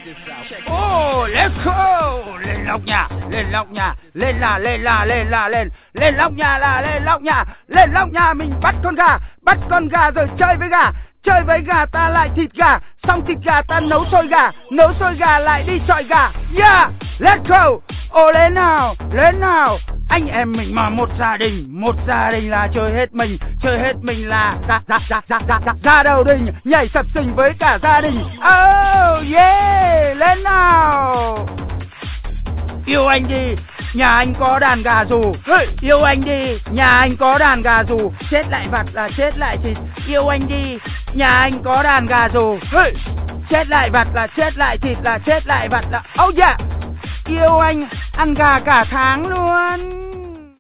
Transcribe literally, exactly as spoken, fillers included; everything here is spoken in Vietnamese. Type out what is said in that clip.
Oh, let's go. Lên lóc nhà, lên lóc nhà, lên là lên là lên là lên, lên lóc nhà là lên lóc nhà, lên lóc nhà mình bắt con gà, bắt con gà rồi chơi với gà, chơi với gà ta lại thịt gà, xong thịt gà ta nấu sôi gà, nấu sôi gà lại đi chọi gà. Yeah, let's go. Oh, lên nào, lên nào. Anh em mình mà một gia đình, một gia đình là chơi hết mình, chơi hết mình là ra ra ra ra ra ra, ra đầu đình, nhảy sập sình với cả gia đình. Oh yeah, lên nào. Yêu anh đi, nhà anh có đàn gà rù. Hey. Yêu anh đi, nhà anh có đàn gà rù, chết lại vặt là chết lại thịt. Yêu anh đi, nhà anh có đàn gà rù. Hey. Chết lại vặt là chết lại thịt là chết lại vặt là. Oh yeah. Yêu anh ăn gà cả tháng luôn.